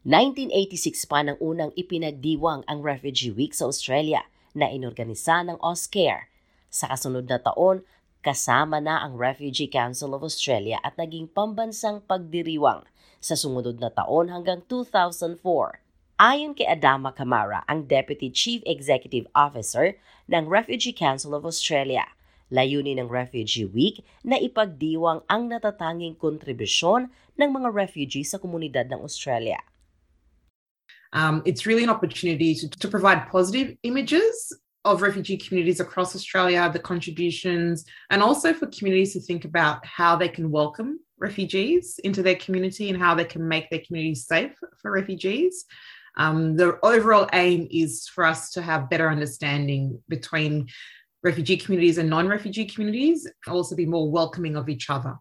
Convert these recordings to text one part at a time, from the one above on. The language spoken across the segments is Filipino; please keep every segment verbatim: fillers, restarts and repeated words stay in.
nineteen eighty-six pa nang unang ipinagdiwang ang Refugee Week sa Australia na inorganisa ng Auschare. Sa kasunod na taon, kasama na ang Refugee Council of Australia at naging pambansang pagdiriwang sa sumunod na taon hanggang two thousand four. Ayon kay Adama Kamara, ang Deputy Chief Executive Officer ng Refugee Council of Australia, layunin ng Refugee Week na ipagdiwang ang natatanging kontribusyon ng mga refugee sa komunidad ng Australia. Um, it's really an opportunity to, to provide positive images of refugee communities across Australia, the contributions, and also for communities to think about how they can welcome refugees into their community and how they can make their communities safe for refugees. Um, the overall aim is for us to have better understanding between refugee communities and non-refugee communities, and also be more welcoming of each other.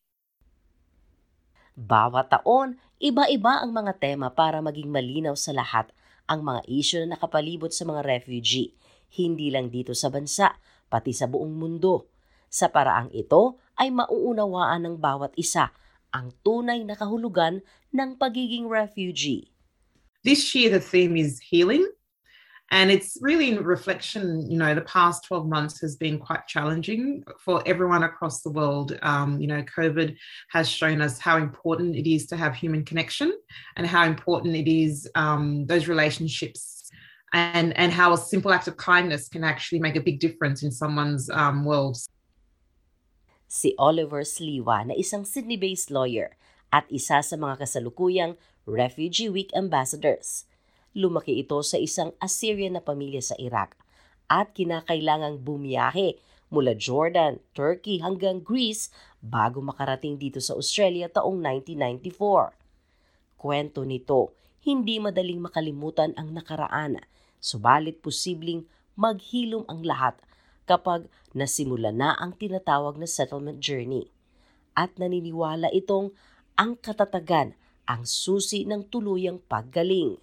Bawat taon, iba-iba ang mga tema para maging malinaw sa lahat ang mga isyu na nakapalibot sa mga refugee, hindi lang dito sa bansa, pati sa buong mundo. Sa paraang ito ay mauunawaan ng bawat isa ang tunay na kahulugan ng pagiging refugee. This year the theme is healing. And it's really in reflection, you know, the past twelve months has been quite challenging for everyone across the world. Um, you know, COVID has shown us how important it is to have human connection and how important it is, um, those relationships, and, and how a simple act of kindness can actually make a big difference in someone's um, world. Si Oliver Sliwa na isang Sydney-based lawyer at isa sa mga kasalukuyang Refugee Week Ambassadors. Lumaki ito sa isang Assyrian na pamilya sa Iraq at kinakailangang bumiyahe mula Jordan, Turkey hanggang Greece bago makarating dito sa Australia taong nineteen ninety-four. Kwento nito, hindi madaling makalimutan ang nakaraan, subalit posibleng maghilom ang lahat kapag nasimula na ang tinatawag na settlement journey. At naniniwala itong ang katatagan ang susi ng tuluyang paggaling.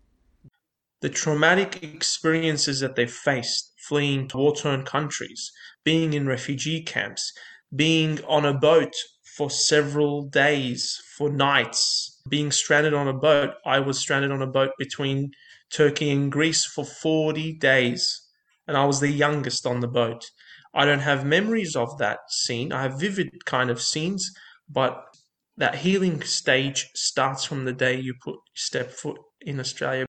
The traumatic experiences that they've faced fleeing to war-torn countries, being in refugee camps, being on a boat for several days, for nights, being stranded on a boat. I was stranded on a boat between Turkey and Greece for forty days, and I was the youngest on the boat. I don't have memories of that scene. I have vivid kind of scenes, but that healing stage starts from the day you put step foot in Australia.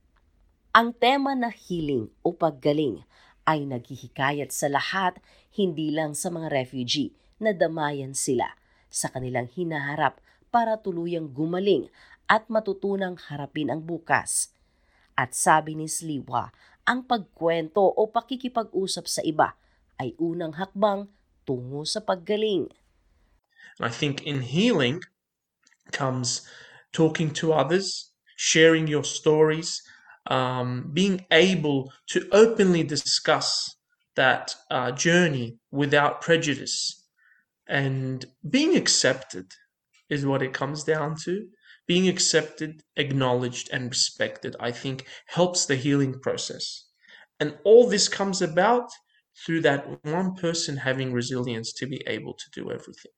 Ang tema na healing o paggaling ay naghihikayat sa lahat, hindi lang sa mga refugee na damayan sila sa kanilang hinaharap para tuluyang gumaling at matutunang harapin ang bukas. At sabi ni Sliwa, ang pagkwento o pakikipag-usap sa iba ay unang hakbang tungo sa paggaling. I think in healing comes talking to others, sharing your stories, Um, being able to openly discuss that uh, journey without prejudice, and being accepted is what it comes down to. Being accepted, acknowledged, and respected, I think, helps the healing process. And all this comes about through that one person having resilience to be able to do everything.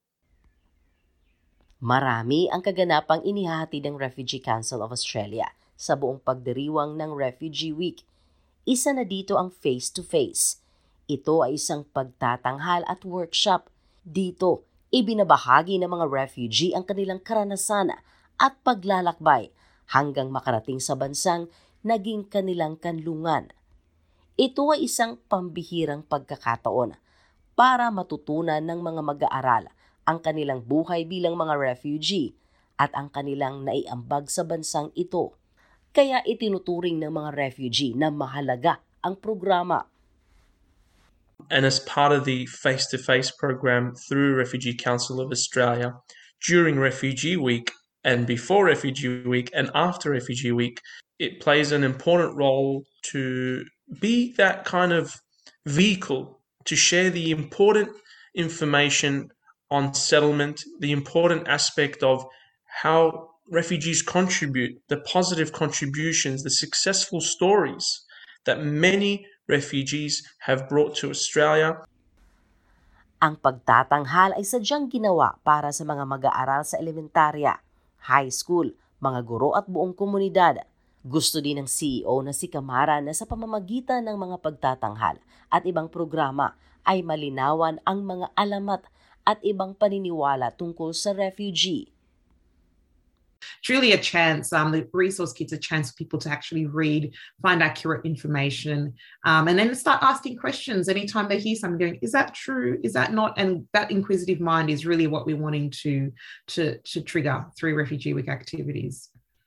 Marami ang kaganapang inihahatid ng Refugee Council of Australia sa buong pagdiriwang ng Refugee Week. Isa na dito ang face-to-face. Ito ay isang pagtatanghal at workshop. Dito, ibinabahagi ng mga refugee ang kanilang karanasan at paglalakbay hanggang makarating sa bansang naging kanilang kanlungan. Ito ay isang pambihirang pagkakataon para matutunan ng mga mag-aaral ang kanilang buhay bilang mga refugee at ang kanilang naiambag sa bansang ito. Kaya itinuturing ng mga refugee na mahalaga ang programa. And as part of the face-to-face program through Refugee Council of Australia, during Refugee Week and before Refugee Week and after Refugee Week, it plays an important role to be that kind of vehicle to share the important information on settlement, the important aspect of how refugees contribute, the positive contributions, the successful stories that many refugees have brought to Australia. Ang pagtatanghal ay sadyang ginawa para sa mga mag-aaral sa elementarya, high school, mga guro at buong komunidad. Gusto din ng C E O na si Camara na sa pamamagitan ng mga pagtatanghal at ibang programa ay malinawan ang mga alamat at ibang paniniwala tungkol sa refugee. It's really a chance, um, the resource kit's a chance for people to actually read, find accurate information, um, and then start asking questions anytime they hear something going, is that true? Is that not? And that inquisitive mind is really what we're wanting to, to, to trigger through Refugee Week activities.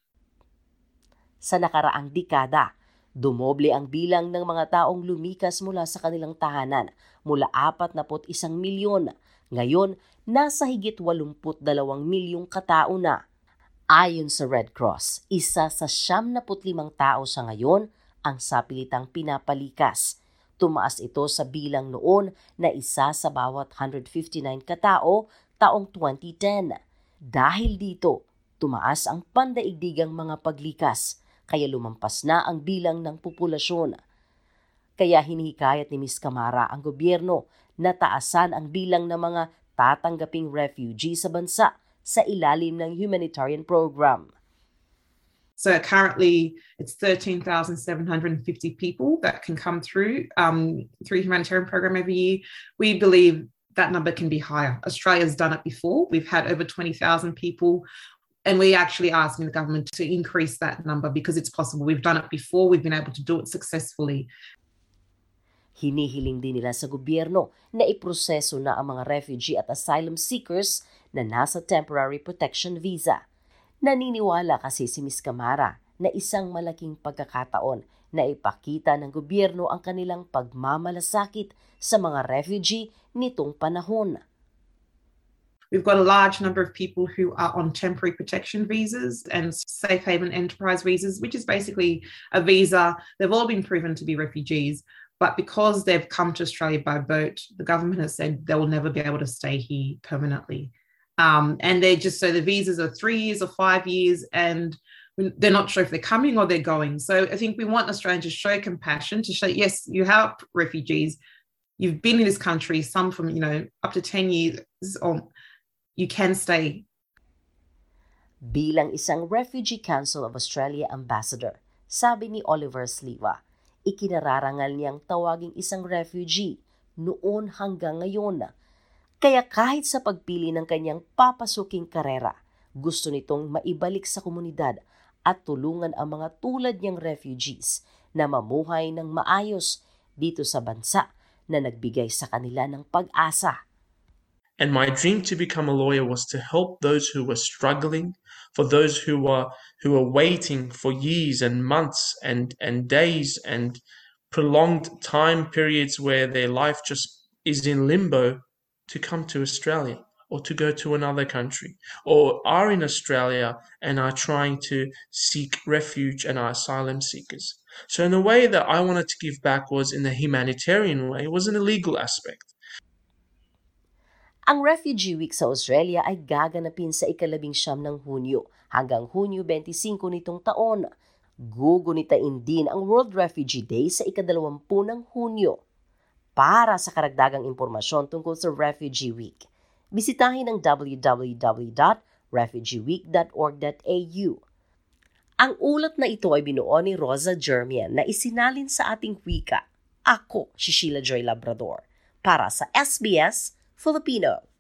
Sa nakaraang dekada, dumoble ang bilang ng mga taong lumikas mula sa kanilang tahanan mula apat na isang milyon. Ngayon, nasa higit walumput dalawang milyong katao na. Ayon sa Red Cross, isa sa siyam na limang tao sa ngayon ang sapilitang pinapalikas. Tumaas ito sa bilang noon na isa sa bawat one hundred fifty-nine katao taong twenty ten. Dahil dito, tumaas ang pandaigdigang mga paglikas, kaya lumampas na ang bilang ng populasyon. Kaya hinihikayat ni Miz Camara ang gobyerno na taasan ang bilang ng mga tatanggaping refugee sa bansa sa ilalim ng humanitarian program. So currently it's thirteen thousand seven hundred fifty people that can come through um, through humanitarian program every year. We believe that number can be higher. Australia's done it before. We've had over twenty thousand people, and we're actually asking the government to increase that number because it's possible. We've done it before. We've been able to do it successfully. Hinihiling din nila sa gobyerno na iproseso na ang mga refugee at asylum seekers na nasa temporary protection visa. Naniniwala kasi si Miz Camara na isang malaking pagkakataon na ipakita ng gobyerno ang kanilang pagmamalasakit sa mga refugee nitong panahon. We've got a large number of people who are on temporary protection visas and safe haven enterprise visas, which is basically a visa. They've all been proven to be refugees, but because they've come to Australia by boat, the government has said they will never be able to stay here permanently. Um, and they're just, so the visas are three years or five years and they're not sure if they're coming or they're going. So I think we want Australians to show compassion, to show, yes, you have refugees, you've been in this country, some from, you know, up to ten years, or you can stay. Bilang isang Refugee Council of Australia ambassador, sabi ni Oliver Sliwa, ikinararangal niyang tawaging isang refugee noon hanggang ngayon. Kaya kahit sa pagpili ng kanyang papasuking karera, gusto nitong maibalik sa komunidad at tulungan ang mga tulad niyang refugees na mamuhay ng maayos dito sa bansa na nagbigay sa kanila ng pag-asa. And my dream to become a lawyer was to help those who were struggling, for those who were who were waiting for years and months and, and days and prolonged time periods where their life just is in limbo, to come to Australia or to go to another country, or are in Australia and are trying to seek refuge and are asylum seekers. So in the way that I wanted to give back was in a humanitarian way, it was an illegal aspect. Ang Refugee Week sa Australia ay gaganapin sa ikalabing siyam ng Hunyo hanggang Hunyo twenty-five nitong taon. Gugunitain din ang World Refugee Day sa ikadalawampu ng Hunyo. Para sa karagdagang impormasyon tungkol sa Refugee Week, bisitahin ang w w w dot refugee week dot org dot a u. Ang ulat na ito ay binuo ni Rosa Jermian na isinalin sa ating wika. Ako si Sheila Joy Labrador para sa S B S Filipino.